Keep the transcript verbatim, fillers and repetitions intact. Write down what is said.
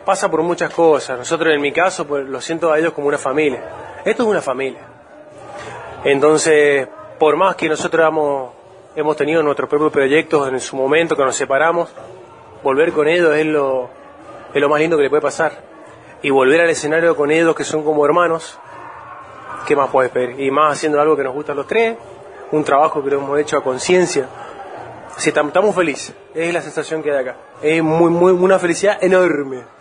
pasa por muchas cosas. Nosotros, en mi caso, pues lo siento a ellos como una familia. Esto es una familia. Entonces, por más que nosotros hemos, hemos tenido nuestros propios proyectos en su momento, que nos separamos, volver con ellos es lo, es lo más lindo que le puede pasar. Y volver al escenario con ellos, que son como hermanos, ¿qué más puedes pedir? Y más haciendo algo que nos gusta a los tres, un trabajo que lo hemos hecho a conciencia. Sí, estamos felices, es la sensación que hay acá. Es muy, muy, una felicidad enorme.